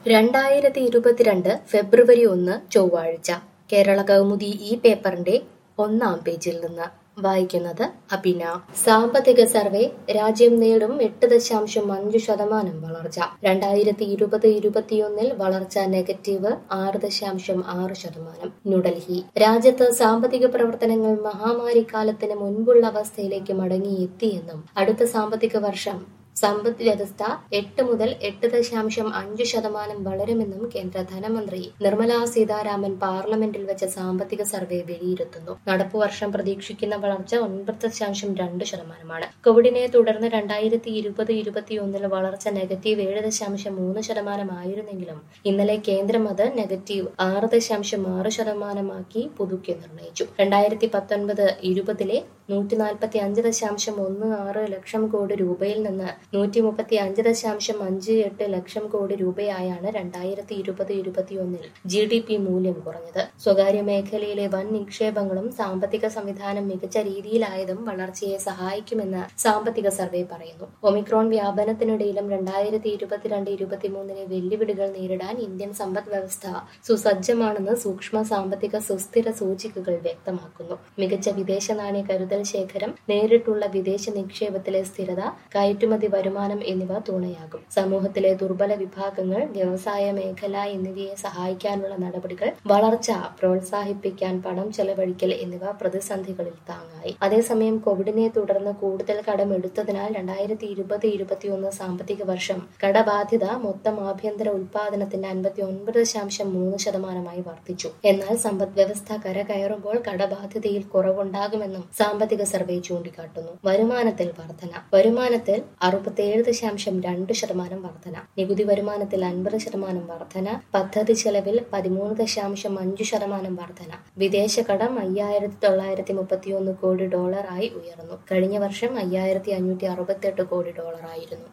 2022 ഫെബ്രുവരി 1 ചൊവ്വാഴ്ച കേരള കൗമുദി ഈ പേപ്പറിന്റെ 1-ാം പേജിൽ നിന്ന് വായിക്കുന്നത് അബിന. സാമ്പത്തിക സർവേ രാജ്യം നേടും 8.5% വളർച്ച. 2020-21 വളർച്ച നെഗറ്റീവ് 6.6%. ന്യൂഡൽഹി. രാജ്യത്ത് സാമ്പത്തിക പ്രവർത്തനങ്ങൾ മഹാമാരി കാലത്തിന് മുൻപുള്ള അവസ്ഥയിലേക്ക് മടങ്ങിയെത്തിയെന്നും അടുത്ത സാമ്പത്തിക വർഷം സമ്പദ് വ്യവസ്ഥ 8 മുതൽ 8.5% വളരുമെന്നും കേന്ദ്ര ധനമന്ത്രി നിർമ്മലാ സീതാരാമൻ പാർലമെന്റിൽ വെച്ച സാമ്പത്തിക സർവേ വിലയിരുത്തുന്നു. നടപ്പുവർഷം പ്രതീക്ഷിക്കുന്ന വളർച്ച 9.2%. കോവിഡിനെ തുടർന്ന് 2020-21 വളർച്ച നെഗറ്റീവ് 7.3% ആയിരുന്നെങ്കിലും ഇന്നലെ കേന്ദ്രം അത് നെഗറ്റീവ് 6.6% പുതുക്കി നിർണയിച്ചു. 2019-20 145.16 ലക്ഷം കോടി രൂപയിൽ നിന്ന് 135.58 ലക്ഷം കോടി രൂപയായാണ് 2020-21 GDP മൂല്യം കുറഞ്ഞത്. സ്വകാര്യ മേഖലയിലെ വൻ നിക്ഷേപങ്ങളും സാമ്പത്തിക സംവിധാനം മികച്ച രീതിയിലായതും വളർച്ചയെ സഹായിക്കുമെന്ന് സാമ്പത്തിക സർവേ പറയുന്നു. ഒമിക്രോൺ വ്യാപനത്തിനിടയിലും 2022-23 വെല്ലുവിളികൾ നേരിടാൻ ഇന്ത്യൻ സമ്പദ് വ്യവസ്ഥ സുസജ്ജമാണെന്ന് സൂക്ഷ്മ സാമ്പത്തിക സുസ്ഥിര സൂചികകൾ വ്യക്തമാക്കുന്നു. മികച്ച വിദേശ നാണ്യ കരുതൽ ശേഖരം, നേരിട്ടുള്ള വിദേശ നിക്ഷേപത്തിലെ സ്ഥിരത, കയറ്റുമതി വരുമാനം എന്നിവ തുണയാകും. സമൂഹത്തിലെ ദുർബല വിഭാഗങ്ങൾ, വ്യവസായ മേഖല എന്നിവയെ സഹായിക്കാനുള്ള നടപടികൾ, വളർച്ച പ്രോത്സാഹിപ്പിക്കാൻ പണം ചെലവഴിക്കൽ എന്നിവ പ്രതിസന്ധികളിൽ താങ്ങായി. അതേസമയം കോവിഡിനെ തുടർന്ന് കൂടുതൽ കടമെടുത്തതിനാൽ 2020-21 സാമ്പത്തിക വർഷം കടബാധ്യത മൊത്തം ആഭ്യന്തര ഉൽപാദനത്തിന്റെ 59.3% വർദ്ധിച്ചു. എന്നാൽ സമ്പദ് വ്യവസ്ഥ കരകയറുമ്പോൾ കടബാധ്യതയിൽ കുറവുണ്ടാകുമെന്നും സാമ്പത്തിക സർവേ ചൂണ്ടിക്കാട്ടുന്നു. വരുമാനത്തിൽ വർധന. വരുമാനത്തിൽ 67.2% വർധന. നികുതി വരുമാനത്തിൽ 50% വർധന. പദ്ധതി ചെലവിൽ 13.5% വർധന. വിദേശ കടം $5,931 കോടി ആയി ഉയർന്നു. കഴിഞ്ഞ വർഷം $5,568 കോടി ആയിരുന്നു.